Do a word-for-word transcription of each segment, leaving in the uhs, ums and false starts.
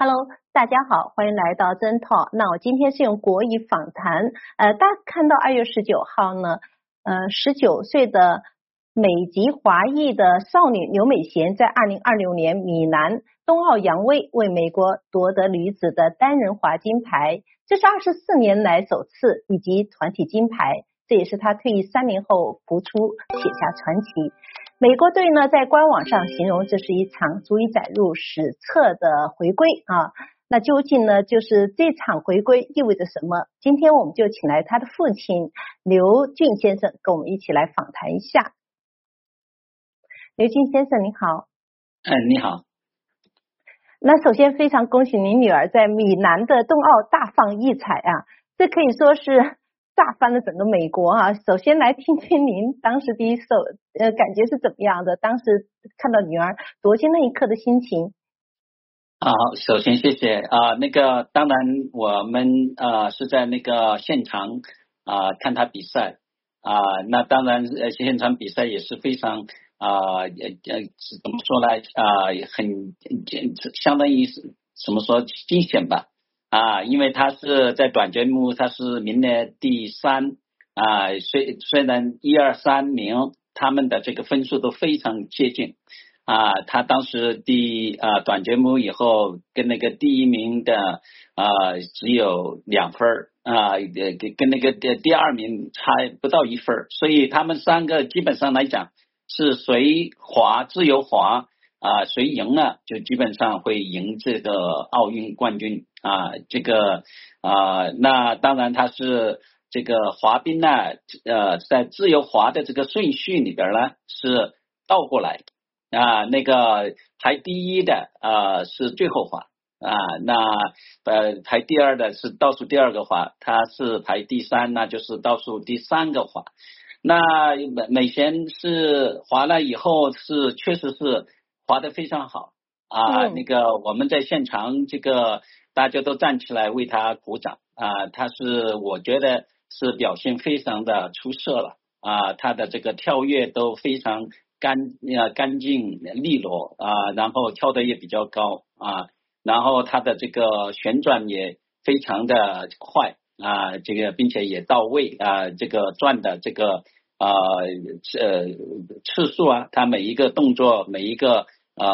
Hello， 大家好，欢迎来到真 Talk。那我今天是用国语访谈。呃，大家看到二月十九号呢，呃，十九岁的美籍华裔的少女刘美贤在二零二六年米兰冬奥扬威，为美国夺得女子的单人滑金牌，这是二十四年来首次，以及团体金牌，这也是她退役三年后复出写下传奇。美国队呢在官网上形容这是一场足以载入史册的回归啊，那究竟呢就是这场回归意味着什么？今天我们就请来他的父亲刘俊先生跟我们一起来访谈一下。刘俊先生你好。 哎，你好。 那首先非常恭喜您女儿在米兰的冬奥大放异彩啊，这可以说是炸翻了整个美国啊！首先来听听您当时第一手呃感觉是怎么样的？当时看到女儿夺金那一刻的心情。 好，首先谢谢啊、呃，那个当然我们呃是在那个现场啊、呃、看她比赛啊、呃，那当然呃现场比赛也是非常啊呃呃怎么说呢啊、呃、很相当于是怎么说惊险吧。啊，因为他是在短节目，他是名列第三啊，虽虽然一二三名他们的这个分数都非常接近啊，他当时第啊短节目以后跟那个第一名的啊只有两分啊，跟跟那个第二名差不到一分，所以他们三个基本上来讲是谁滑自由滑。啊，谁赢了就基本上会赢这个奥运冠军啊，这个啊，那当然他是这个滑冰呢，呃，在自由滑的这个顺序里边呢是倒过来啊，那个排第一的啊是最后滑啊，那呃排第二的是倒数第二个滑，他是排第三，那就是倒数第三个滑。那美美贤是滑了以后是确实是滑得非常好啊、嗯，那个我们在现场这个大家都站起来为他鼓掌啊，他是我觉得是表现非常的出色了啊，他的这个跳跃都非常干呃干净利落啊，然后跳得也比较高啊，然后他的这个旋转也非常的快啊，这个并且也到位啊，这个转的这个啊呃次数啊，他每一个动作每一个呃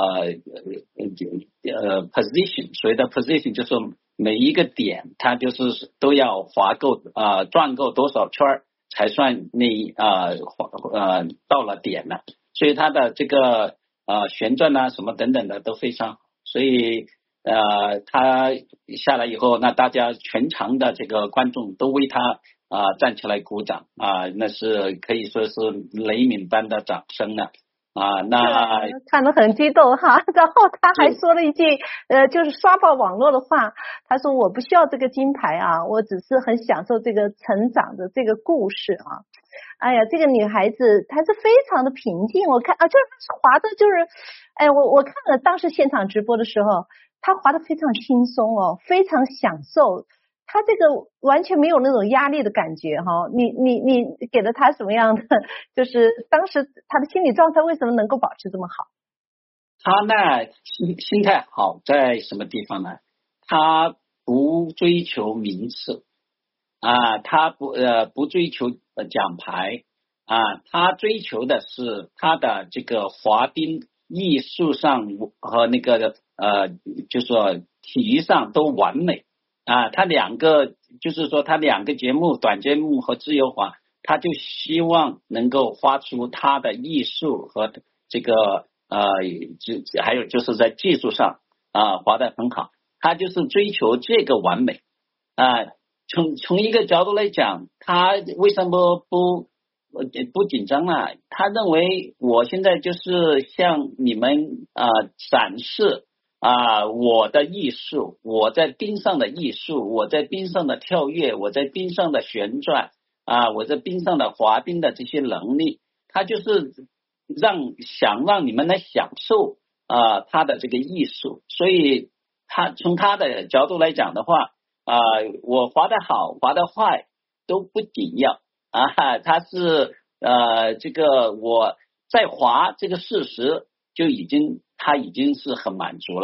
呃 position， 所谓的 position 就是每一个点，它就是都要滑够啊、呃、转够多少圈才算那啊 呃, 呃到了点了，所以它的这个呃旋转啊什么等等的都非常好，所以呃他下来以后，那大家全场的这个观众都为他啊、呃、站起来鼓掌啊、呃，那是可以说是雷鸣般的掌声了。啊，那看得很激动哈，然后他还说了一句呃，就是刷爆网络的话，他说我不需要这个金牌啊，我只是很享受这个成长的这个故事啊。哎呀，这个女孩子她是非常的平静，我看啊，就是滑的，就是哎，我我看了当时现场直播的时候，她滑得非常轻松哦，非常享受。他这个完全没有那种压力的感觉哈，你你你给了他什么样的，就是当时他的心理状态为什么能够保持这么好？ 他呢心心态好在什么地方呢？他不追求名次啊，他不呃不追求奖牌啊，他追求的是他的这个滑冰艺术上和那个呃就是说体育上都完美。啊，他两个就是说，他两个节目，短节目和自由滑，他就希望能够发出他的艺术和这个呃，就还有就是在技术上啊滑得很好，他就是追求这个完美啊。从从一个角度来讲，他为什么不不紧张啊？他认为我现在就是向你们啊展示。啊，我的艺术，我在冰上的艺术，我在冰上的跳跃，我在冰上的旋转啊，我在冰上的滑冰的这些能力，他就是让想让你们来享受啊他的这个艺术，所以他从他的角度来讲的话啊，我滑得好，滑得坏都不紧要啊，他是呃这个我在滑这个事实就已经。他已经是很满足了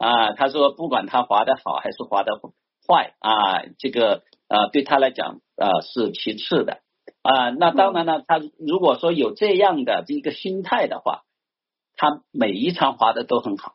啊，他说不管他滑得好还是滑得坏啊，这个呃对他来讲呃是其次的啊。那当然呢，他如果说有这样的一个心态的话，他每一场滑的都很好。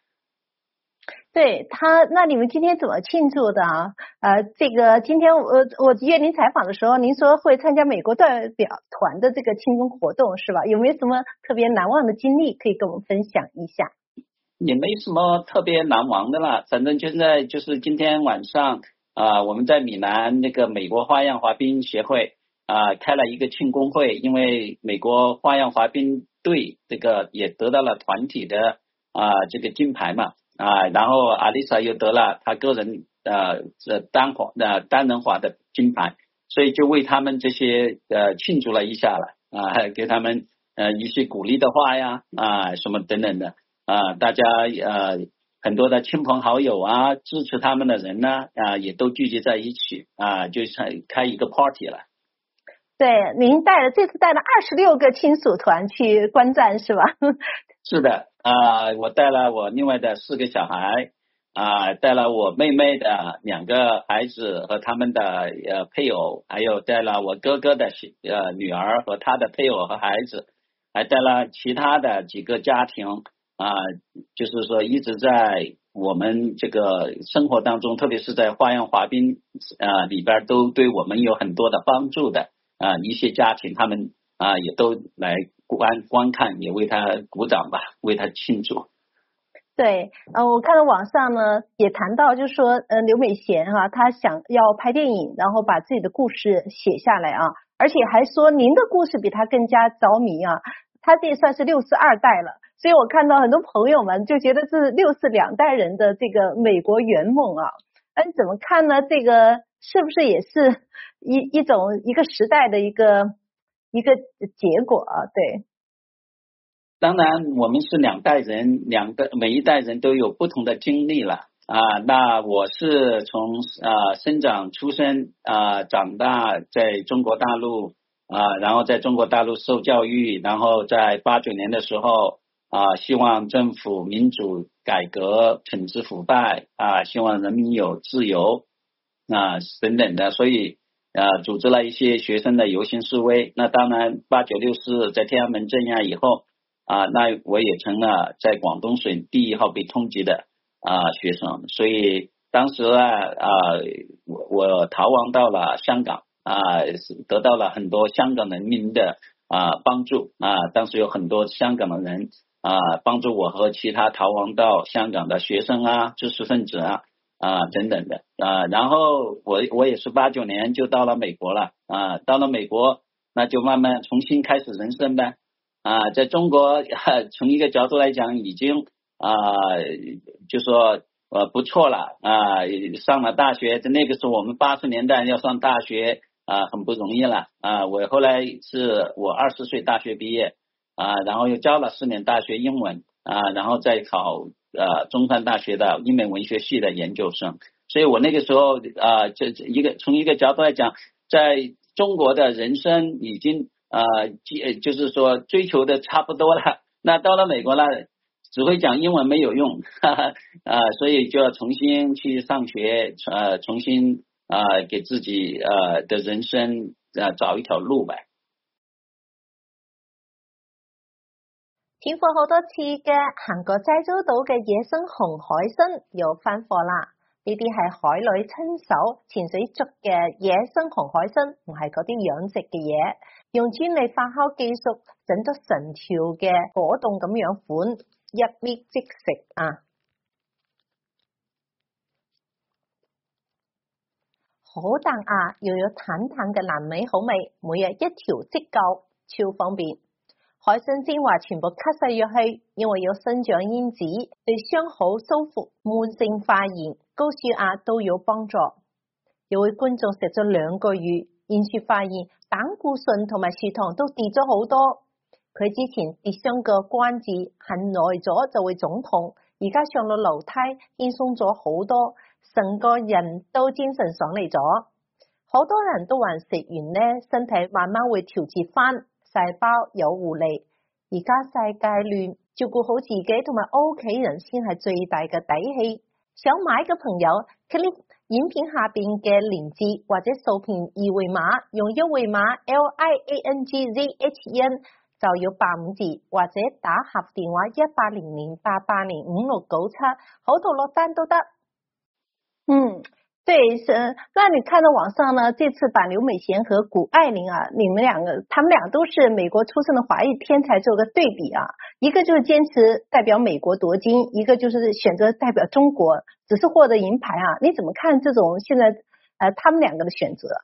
对他，那你们今天怎么庆祝的啊？呃，这个今天我我约您采访的时候，您说会参加美国代表团的这个庆功活动是吧？有没有什么特别难忘的经历可以跟我们分享一下？ 也没什么特别难忘的啦，反正现在就是今天晚上啊、呃，我们在米兰那个美国花样滑冰协会啊、呃、开了一个庆功会，因为美国花样滑冰队这个也得到了团体的啊、呃、这个金牌嘛啊、呃，然后阿丽莎又得了她个人呃这单滑呃单人滑的金牌，所以就为他们这些呃庆祝了一下了啊、呃，给他们呃一些鼓励的话呀啊、呃、什么等等的。啊，大家呃很多的亲朋好友啊，支持他们的人呢啊，也都聚集在一起啊，就开一个 party 了。 对，您带了这次带了二十六个亲属团去观战是吧？ 是的啊，我带了我另外的四个小孩啊，带了我妹妹的两个孩子和他们的呃配偶，还有带了我哥哥的呃女儿和他的配偶和孩子，还带了其他的几个家庭。啊，就是说一直在我们这个生活当中，特别是在花样滑冰啊里边，都对我们有很多的帮助的啊一些家庭，他们啊也都来观观看，也为他鼓掌吧，为他庆祝。 对，呃，我看到网上呢也谈到，就是说，呃，刘美贤哈、啊，她想要拍电影，然后把自己的故事写下来啊，而且还说您的故事比她更加着迷啊，她这也算是六四二代了。所以我看到很多朋友们就觉得这是六四两代人的这个美国圆梦啊，那你怎么看呢？这个是不是也是一一种一个时代的一个一个结果啊？对， 当然我们是两代人，两个每一代人都有不同的经历了啊。那我是从啊生长出生啊长大在中国大陆啊，然后在中国大陆受教育，然后在八九年的时候。啊，希望政府民主改革，惩治腐败啊，希望人民有自由啊等等的，所以啊，组织了一些学生的游行示威。那当然，八九六四在天安门镇压以后啊，那我也成了在广东省第一号被通缉的啊学生，所以当时啊啊，我我逃亡到了香港啊，得到了很多香港人民的啊帮助啊，当时有很多香港的人。啊，帮助我和其他逃亡到香港的学生啊、知识分子啊啊等等的啊，然后我我也是八九年就到了美国了啊，到了美国那就慢慢重新开始人生呗啊，在中国从一个角度来讲已经啊就说呃不错了啊，上了大学，在那个时候我们八十年代要上大学啊很不容易了啊，我后来是我二十岁大学毕业。啊，然后又教了四年大学英文啊，然后再考呃中山大学的英美文学系的研究生，所以我那个时候啊，这一个从一个角度来讲，在中国的人生已经呃就是说追求的差不多了，那到了美国了，只会讲英文没有用，哈哈啊，所以就要重新去上学，呃，重新啊给自己呃的人生呃找一条路呗。 聽過好多次嘅韓國濟州島嘅野生紅海參又翻貨啦！呢啲係海女親手潛水捉嘅野生紅海參，唔係嗰啲養殖嘅嘢，用專利發酵技術整咗成條嘅果凍咁樣款，一搣即食啊！好彈牙，又有淡淡嘅南美好味，每日一條即夠，超方便。海參精華全部吸晒入去，因為有生長因子，對傷口修復、慢性發炎、高血壓都有幫助。有位觀眾食咗兩個月，現時發現膽固醇同埋血糖都跌咗好多。佢之前跌傷個關節，行耐咗就會腫痛，而家上落樓梯輕鬆咗好多，成個人都精神爽利咗。好多人都話食完呢，身體慢慢會調節返。細胞有活力， 而家世界亂，照顧好自己同埋屋企人先係最大嘅底氣。想買嘅朋友 click 影片下邊嘅鏈接或者掃片二維碼，用優惠碼 L I A N G Z H E N 就有八五折，或者打客服電話一八零零八八零五六九七，好到落單都得。嗯。对，是，那你看到网上呢，这次把刘美贤和谷爱凌啊，你们两个，他们俩都是美国出生的华裔天才做个对比啊，一个就是坚持代表美国夺金，一个就是选择代表中国，只是获得银牌啊，你怎么看这种现在呃他们两个的选择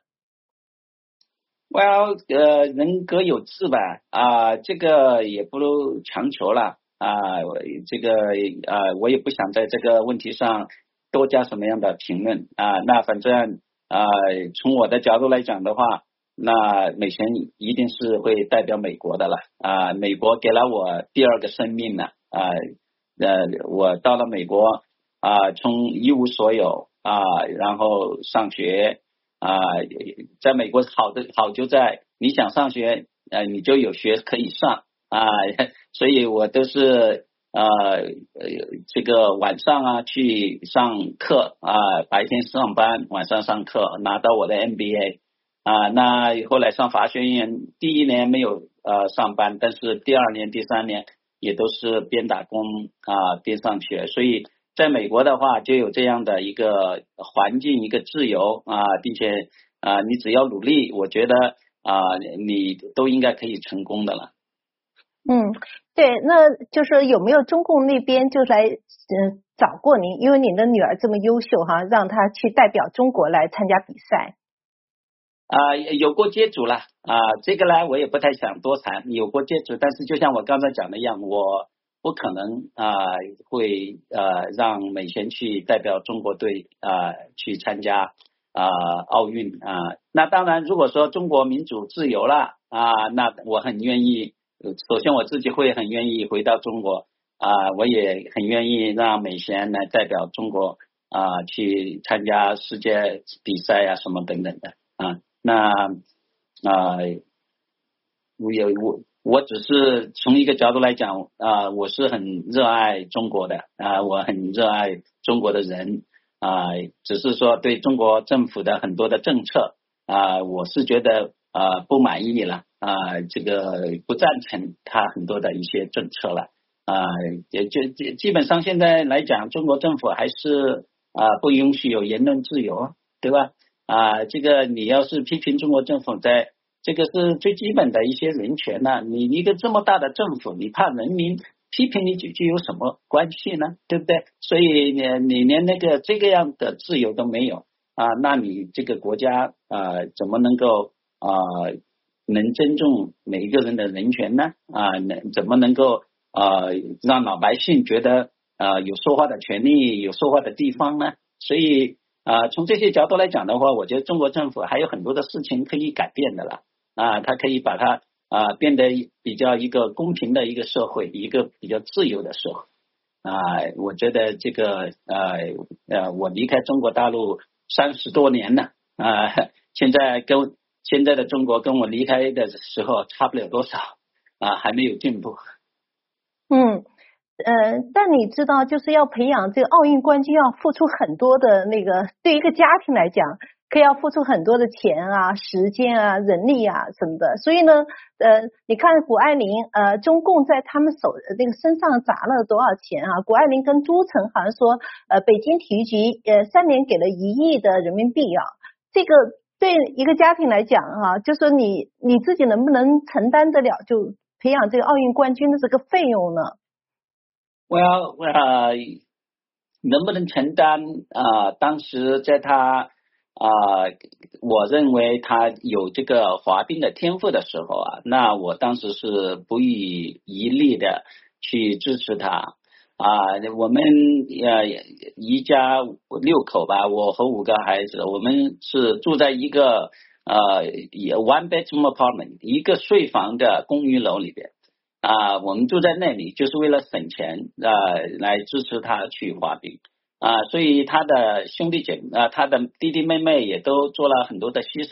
？Well， 呃，人各有志吧，啊、呃，这个也不强求了啊、呃，这个啊、呃，我也不想在这个问题上多加什么样的评论啊，那反正啊，从我的角度来讲的话，那美贤一定是会代表美国的了啊，美国给了我第二个生命了啊，呃，我到了美国啊，从一无所有啊，然后上学啊，在美国好的好就在你想上学，呃，你就有学可以上啊，所以我都是。呃，这个晚上啊去上课啊，白天上班，晚上上课，拿到我的 M B A 啊。那后来上法学院，第一年没有呃上班，但是第二年、第三年也都是边打工啊边上学，所以在美国的话就有这样的一个环境，一个自由啊，并且啊你只要努力，我觉得啊你都应该可以成功的了。 嗯，对，那就是有没有中共那边就来嗯找过您，因为您的女儿这么优秀哈，让她去代表中国来参加比赛。 啊、呃，有过接触了啊、呃，这个呢我也不太想多谈，有过接触，但是就像我刚才讲的一样，我不可能啊、呃、会呃让美贤去代表中国队啊、呃、去参加啊、呃、奥运啊、呃。那当然，如果说中国民主自由了啊、呃，那我很愿意。首先我自己会很愿意回到中国啊、呃，我也很愿意让美贤来代表中国啊、呃、去参加世界比赛啊什么等等的啊。那啊、呃，我有我我只是从一个角度来讲啊、呃，我是很热爱中国的啊、呃，我很热爱中国的人啊、呃，只是说对中国政府的很多的政策啊、呃，我是觉得啊、呃、不满意了。啊，这个不赞成他很多的一些政策了啊，也就基本上现在来讲，中国政府还是啊不允许有言论自由，对吧？啊，这个你要是批评中国政府在，这个是最基本的一些人权呐、啊。你一个这么大的政府，你怕人民批评你几句有什么关系呢？对不对？所以你你连那个这个样的自由都没有啊，那你这个国家啊怎么能够啊？能尊重每一个人的人权呢？啊，能怎么能够呃让老百姓觉得呃有说话的权利，有说话的地方呢？所以啊、呃，从这些角度来讲的话，我觉得中国政府还有很多的事情可以改变的了啊，它可以把它啊、呃、变得比较一个公平的一个社会，一个比较自由的社会啊。我觉得这个呃呃，我离开中国大陆三十多年了啊，现在跟现在的中国跟我离开的时候差不了多少啊，还没有进步。 嗯，呃，但你知道，就是要培养这个奥运冠军，要付出很多的那个，对一个家庭来讲，可以要付出很多的钱啊、时间啊、人力啊什么的。所以呢，呃，你看谷爱凌，呃，中共在他们手那个身上砸了多少钱啊？谷爱凌跟朱晨好像说，呃，北京体育局呃三年给了一亿的人民币啊，这个。对一个家庭来讲哈、啊，就说你你自己能不能承担得了，就培养这个奥运冠军的这个费用呢 ？Well， 呃，能不能承担啊、呃？当时在他啊、呃，我认为他有这个滑冰的天赋的时候啊，那我当时是不遗余力的去支持他。啊，我们呃一家六口吧，我和五个孩子，我们是住在一个呃 one bedroom apartment 一个睡房的公寓楼里边啊，我们住在那里就是为了省钱啊，来支持他去滑冰啊，所以他的兄弟姐啊，他的弟弟妹妹也都做了很多的牺牲了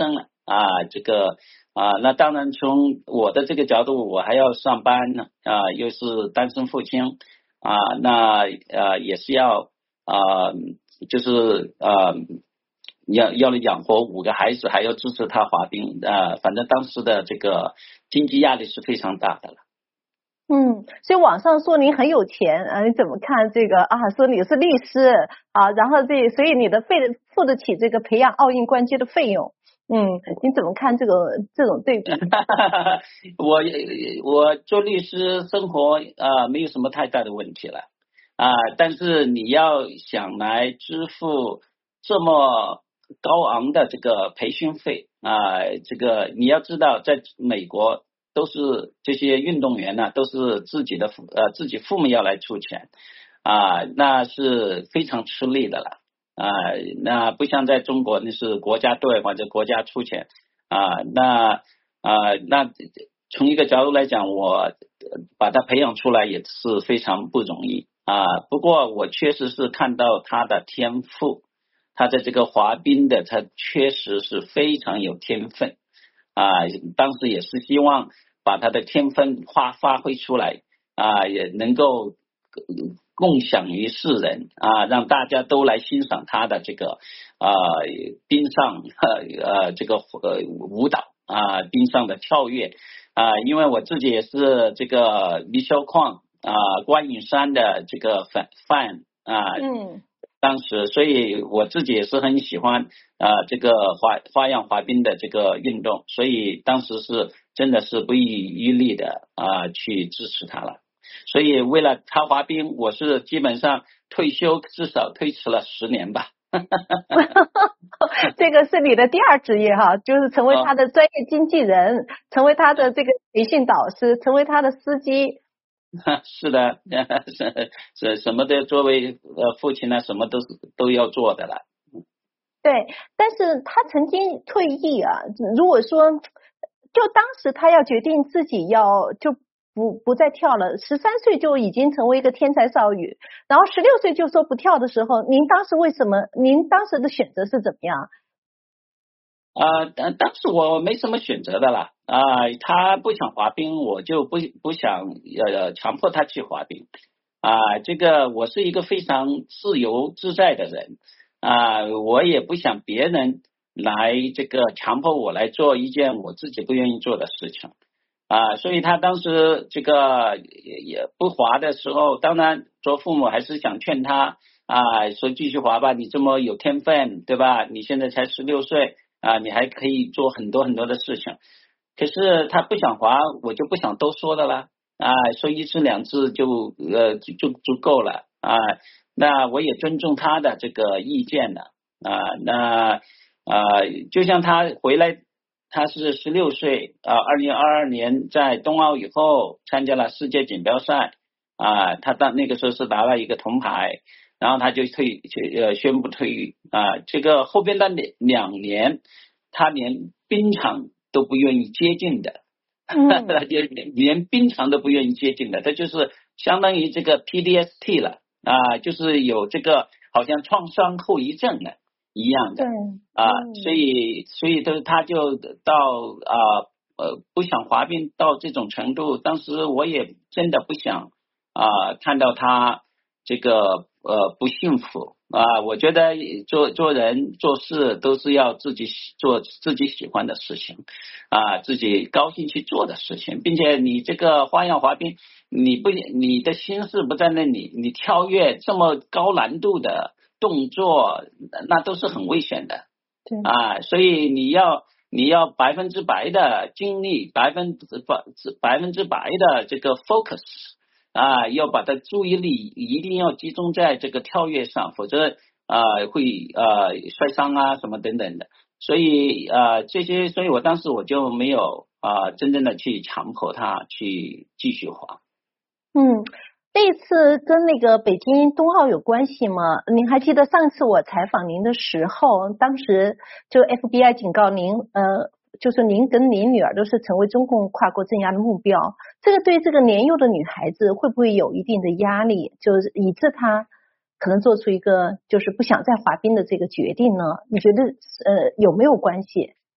啊，这个啊，那当然从我的这个角度，我还要上班呢啊，又是单身父亲啊，那呃也是要啊，就是呃要要养活五个孩子，还要支持他滑冰啊，反正当时的这个经济压力是非常大的了。 嗯，所以网上说您很有钱，呃，你怎么看这个啊？说你是律师啊，然后这所以你的费付得起这个培养奥运冠军的费用，嗯，你怎么看这个这种对比？ 我我做律师生活啊、呃、没有什么太大的问题了啊、呃，但是你要想来支付这么高昂的这个培训费啊、呃，这个你要知道，在美国。都是这些运动员呢，都是自己的呃自己父母要来出钱啊，那是非常吃力的了啊。那不像在中国，那是国家队或者国家出钱啊。那啊那从一个角度来讲，我把他培养出来也是非常不容易啊。不过我确实是看到他的天赋，他在这个滑冰的，他确实是非常有天分啊。当时也是希望。把他的天分发发挥出来啊，也能够共享于世人啊，让大家都来欣赏他的这个啊冰上呃这个呃舞蹈啊，冰上的跳跃啊，因为我自己也是这个离霄矿啊观影山的这个粉 fan 啊， 嗯。 当时，所以我自己也是很喜欢啊、呃、这个花花样滑冰的这个运动，所以当时是真的是不遗余力的啊、呃、去支持他了。所以为了他滑冰，我是基本上退休至少推迟了十年吧。 这个是你的第二职业哈，就是成为他的专业经纪人，哦、成为他的这个培训导师，成为他的司机。 是的，是是什么的，作为呃父亲呢，什么都是都要做的了。 对，但是他曾经退役啊。如果说，就当时他要决定自己要就不不再跳了，十三岁就已经成为一个天才少女，然后十六岁就说不跳的时候，您当时为什么？您当时的选择是怎么样？ 啊，当、呃、当时我没什么选择的啦，啊、呃，他不想滑冰，我就不不想呃强迫他去滑冰，啊、呃，这个我是一个非常自由自在的人，啊、呃，我也不想别人来这个强迫我来做一件我自己不愿意做的事情，啊、呃，所以他当时这个也也不滑的时候，当然做父母还是想劝他啊，说继续滑吧，你这么有天分，对吧？你现在才十六岁。啊，你还可以做很多很多的事情，可是他不想滑，我就不想多说的了啊，说一次两次就呃就就足够了啊，那我也尊重他的这个意见了啊，那啊就像他回来，他是十六岁啊，二零二二年在冬奥以后参加了世界锦标赛啊，他当那个时候是拿了一个铜牌。然后他就退呃宣布退役啊，这个后边的两两年，他连冰场都不愿意接近的，嗯、他就连冰场都不愿意接近的，他就是相当于这个 P D S D 了啊，就是有这个好像创伤后遗症了一样的，啊，嗯、所以所以他他就到啊呃不想滑冰到这种程度，当时我也真的不想啊看到他这个。呃，不幸福啊！我觉得做做人做事都是要自己做自己喜欢的事情啊，自己高兴去做的事情，并且你这个花样滑冰，你不你的心思不在那里，你跳跃这么高难度的动作，那都是很危险的。对啊，所以你要你要百分之百的精力，百分之百百分之百的这个 focus。啊，要把它注意力一定要集中在这个跳跃上，否则啊会啊摔伤啊什么等等的。所以啊这些，所以我当时我就没有啊真正的去强迫他去继续滑。 嗯，这次跟那个北京冬奥有关系吗？您还记得上次我采访您的时候，当时就 F B I 警告您，呃。就是您跟您女儿都是成为中共跨国镇压的目标，这个对这个年幼的女孩子会不会有一定的压力，就是以致她可能做出一个就是不想再滑冰的这个决定呢？你觉得呃有没有关系？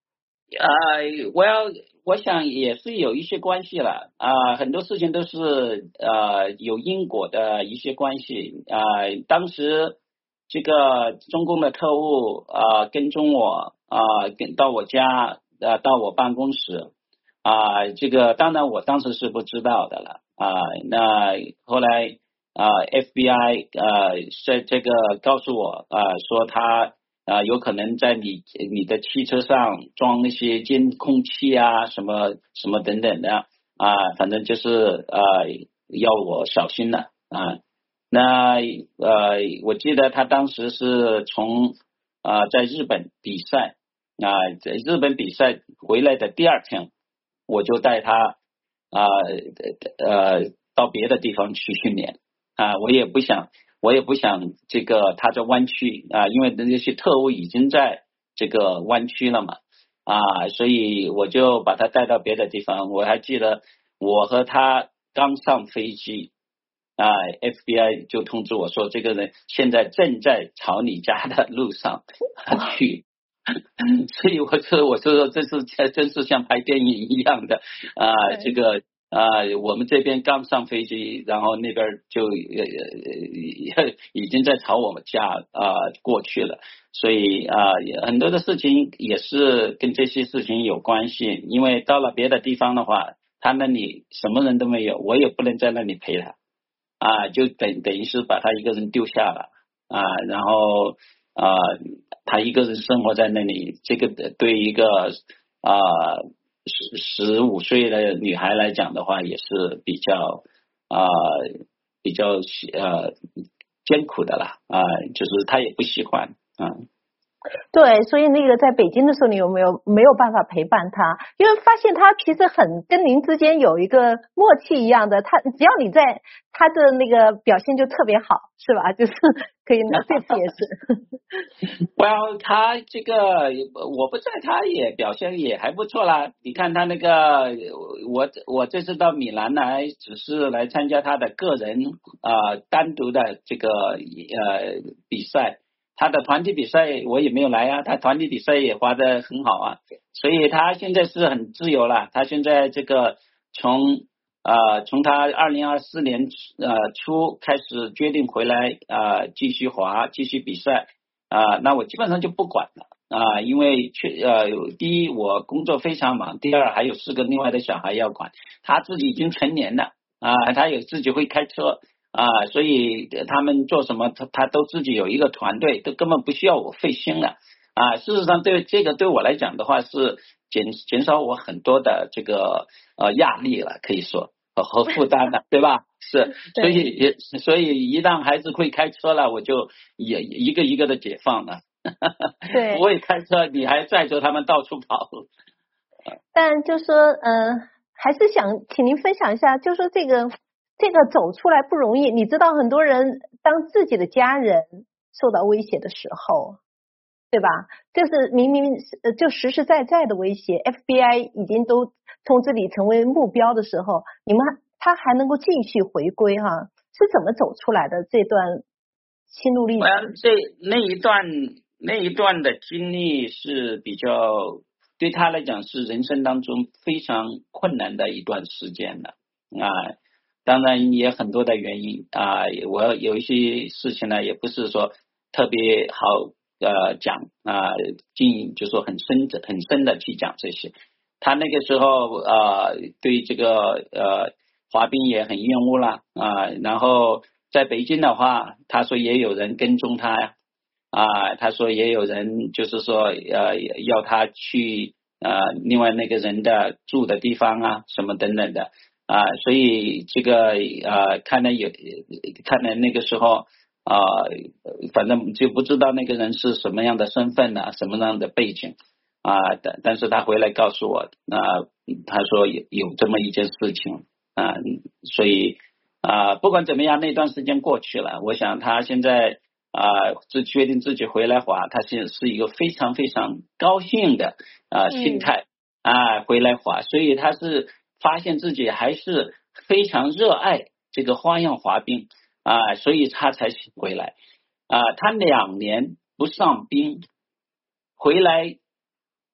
呃，我要我想也是有一些关系了啊、呃，很多事情都是呃有因果的一些关系啊、呃。当时这个中共的特务啊、呃、跟踪我啊、呃，跟到我家呃到我办公室啊、呃，这个当然我当时是不知道的了啊、呃。那后来啊、呃、F B I 呃在这个告诉我啊、呃、说他。啊，有可能在你你的汽车上装那些监控器啊，什么什么等等的啊，反正就是呃要我小心了啊。那呃，我记得他当时是从啊、呃、在日本比赛啊，在日本比赛回来的第二天，我就带他啊 呃, 呃到别的地方去训练啊，我也不想。我也不想这个他在湾区啊，因为那些特务已经在这个湾区了嘛啊，所以我就把他带到别的地方。我还记得我和他刚上飞机啊 ，F B I 就通知我说，这个人现在正在朝你家的路上去。所以我说，我说这是真是像拍电影一样的啊，这个。啊、呃，我们这边刚上飞机，然后那边就呃呃已经在朝我们家啊、呃、过去了，所以啊、呃、很多的事情也是跟这些事情有关系，因为到了别的地方的话，他那里什么人都没有，我也不能在那里陪他啊，就等等于是把他一个人丢下了啊，然后啊、呃、他一个人生活在那里，这个对一个啊。十十五岁的女孩来讲的话，也是比较啊、呃、比较呃艰苦的啦啊、呃，就是她也不喜欢啊。 对，所以那个在北京的时候，你有没有没有办法陪伴他？因为发现他其实很跟您之间有一个默契一样的，他只要你在，他的那个表现就特别好，是吧？就是可以，这次也是。 well， 他这个我不在，他也表现也还不错啦。你看他那个，我我这次到米兰来，只是来参加他的个人啊、呃、单独的这个呃比赛。他的团体比赛我也没有来啊，他团体比赛也滑得很好啊，所以他现在是很自由了。他现在这个从呃从他二零二四年呃初开始决定回来啊、呃、继续滑继续比赛啊、呃，那我基本上就不管了啊、呃，因为确呃第一我工作非常忙，第二还有四个另外的小孩要管，他自己已经成年了啊、呃，他也自己会开车。啊，所以他们做什么，他他都自己有一个团队，都根本不需要我费心了啊。事实上，对这个对我来讲的话，是减减少我很多的这个呃压力了，可以说和和负担了，对吧？是，所以所以一旦孩子会开车了，我就也一个一个的解放了。 对， 不会开车，你还载着他们到处跑。 但就说，嗯、呃，还是想请您分享一下，就说这个。这个走出来不容易，你知道很多人当自己的家人受到威胁的时候，对吧？就是明明就实实在在的威胁 ，F B I 已经都通知你成为目标的时候，你们他还能够继续回归哈，是怎么走出来的这段心路历程？ 这那一段那一段的经历是比较对他来讲是人生当中非常困难的一段时间了啊。当然也很多的原因啊，我有一些事情呢，也不是说特别好呃讲啊，进就说很深的很深的去讲这些。他那个时候呃对这个呃滑冰也很厌恶了啊，然后在北京的话，他说也有人跟踪他呀啊，他说也有人就是说呃要他去呃另外那个人的住的地方啊什么等等的。啊，所以这个呃，看来有，看来那个时候啊、呃，反正就不知道那个人是什么样的身份呢、啊，什么样的背景啊，但但是他回来告诉我，那、呃、他说有有这么一件事情啊，所以啊、呃，不管怎么样，那段时间过去了，我想他现在啊，自决定自己回来滑，他现在是一个非常非常高兴的啊心态啊回来滑，所以他是。发现自己还是非常热爱这个花样滑冰啊，所以他才回来啊。他两年不上冰，回来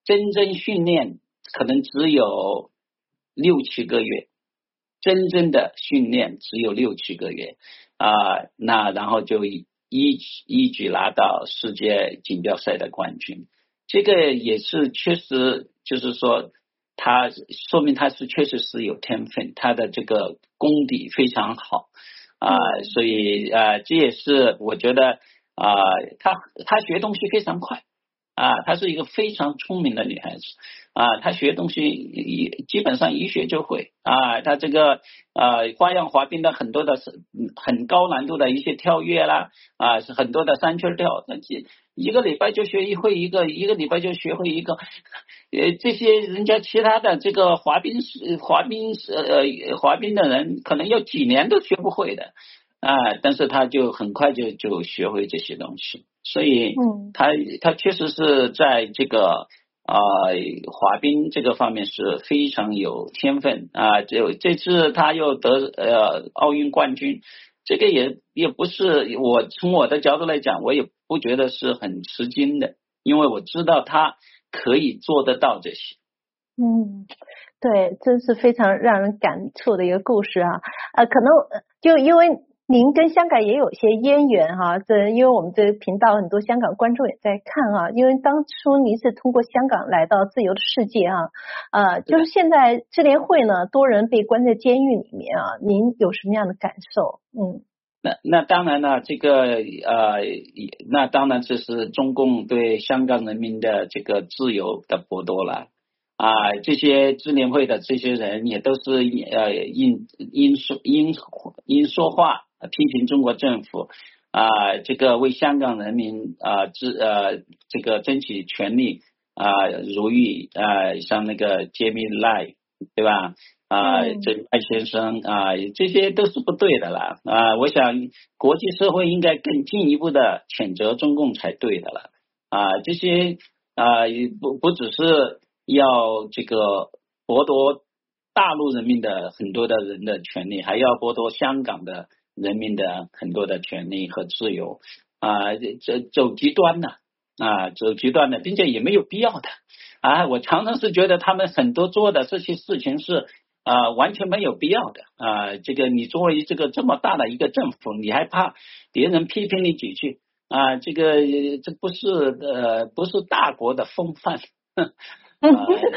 真正训练可能只有六七个月，真正的训练只有六七个月啊、呃，那然后就一一举拿到世界锦标赛的冠军，这个也是确实就是说他说明他是确实是有天分，他的这个功底非常好啊、呃，所以呃这也是我觉得啊、呃，他他学东西非常快。啊，她是一个非常聪明的女孩子啊，她学东西基本上一学就会啊，她这个呃花样滑冰的很多的很高难度的一些跳跃啦啊，是很多的三圈跳，那一个礼拜就学一会一个，一个礼拜就学会一个，呃这些人家其他的这个滑冰滑冰呃滑冰的人可能要几年都学不会的啊，但是他就很快就就学会这些东西。所以他他确实是在这个啊、呃、滑冰这个方面是非常有天分啊，就这次他又得呃奥运冠军，这个也也不是我从我的角度来讲，我也不觉得是很吃惊的，因为我知道他可以做得到这些。 嗯，对，真是非常让人感触的一个故事啊，呃，可能就因为您跟香港也有些渊源哈、啊，这因为我们这个频道很多香港观众也在看啊，因为当初您是通过香港来到自由的世界啊，呃，就是现在支联会呢，多人被关在监狱里面啊，您有什么样的感受？嗯， 那那当然了，这个呃，那当然这是中共对香港人民的这个自由的剥夺了。啊，这些支联会的这些人也都是呃因因说因因说话批评中国政府啊，这个为香港人民啊支呃这个争取权利啊如意啊，像那个杰米赖对吧？啊，这赖先生啊，这些都是不对的了啊！我想国际社会应该更进一步的谴责中共才对的了啊！这些啊不不只是要这个剥夺大陆人民的很多的人的权利，还要剥夺香港的人民的很多的权利和自由啊！这走极端了啊，走极端的，并且也没有必要的啊！我常常是觉得他们很多做的这些事情是啊完全没有必要的啊！这个你作为这个这么大的一个政府，你还怕别人批评你几句啊？这个这不是呃不是大国的风范。 对，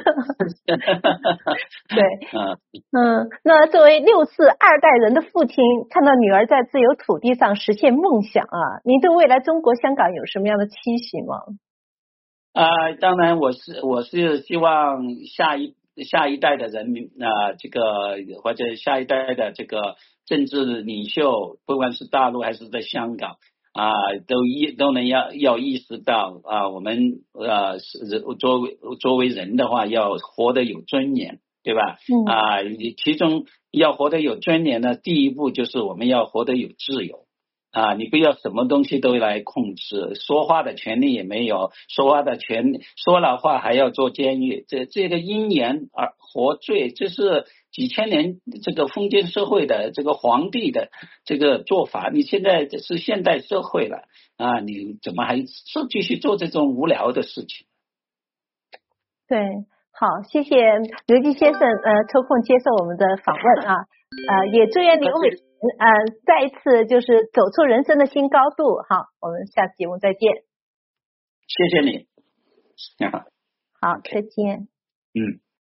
嗯，那作为六四二代人的父亲，看到女儿在自由土地上实现梦想啊，您对未来中国香港有什么样的期许吗？ 啊、呃，当然我是我是希望下一下一代的人民啊、呃，这个或者下一代的这个政治领袖，不管是大陆还是在香港。啊，都意都能要要意识到啊，我们呃是作为作为人的话，要活得有尊严，对吧？嗯、啊，其中要活得有尊严呢，第一步就是我们要活得有自由啊，你不要什么东西都来控制，说话的权利也没有，说话的权说了话还要坐监狱，这这个因言而活罪，这是几千年这个封建社会的这个皇帝的这个做法，你现在是现代社会了啊，你怎么还是继续做这种无聊的事情？ 对，好，谢谢刘基先生呃抽空接受我们的访问啊，呃也祝愿刘伟呃再一次就是走出人生的新高度。好，我们下次节目再见。 谢谢你，你好， 好，再见。 嗯。